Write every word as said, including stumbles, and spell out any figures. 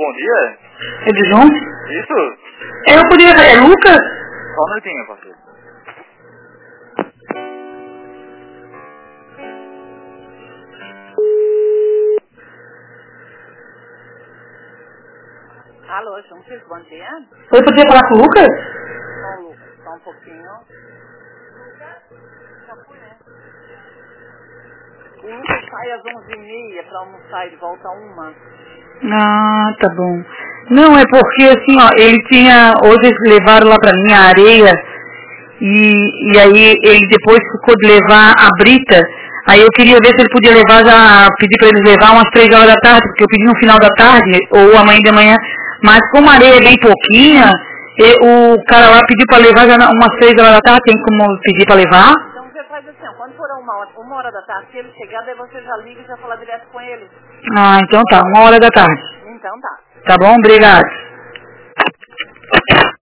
bom dia. É de João? Isso. Eu podia... É Lucas? Só um minutinho, parceiro. Alô, Juntos, bom dia. Eu podia falar com o Lucas? Só o Lucas, só um pouquinho. O Lucas sai às onze e meia para almoçar e volta a uma. Ah, tá bom. Não, é porque assim, ó, ele tinha... Hoje eles levaram lá pra mim a areia e, e aí ele depois ficou de levar a brita. Aí eu queria ver se ele podia levar já... Pedir pra eles levar umas três horas da tarde, porque eu pedi no final da tarde ou amanhã de manhã. Mas como a areia é bem pouquinha, e, o cara lá pediu pra levar já na- umas três horas da tarde. Tem como pedir pra levar? Então você faz assim, ó, quando for uma hora, uma hora da tarde, se ele chegar, daí você já liga e já fala direto com ele. Ah, então tá. Uma hora da tarde. Então tá. Tá bom? Obrigado.